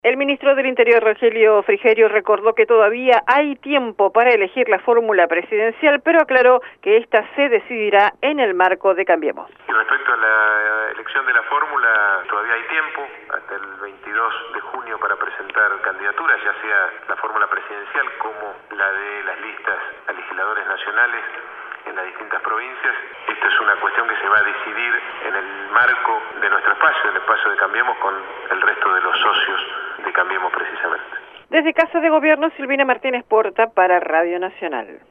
El ministro del Interior, Rogelio Frigerio, recordó que todavía hay tiempo para elegir la fórmula presidencial, pero aclaró que esta se decidirá en el marco de Cambiemos. Y respecto a la elección de la fórmula, todavía hay tiempo, hasta el 22 de junio para presentar candidaturas, ya sea la fórmula presidencial como la de las listas a legisladores nacionales en las distintas provincias. Esto es una cuestión que se va a decidir en el marco de nuestro espacio, el espacio de Cambiemos, con el resto de los socios de Cambiemos precisamente. Desde Casa de Gobierno, Silvina Martínez Porta para Radio Nacional.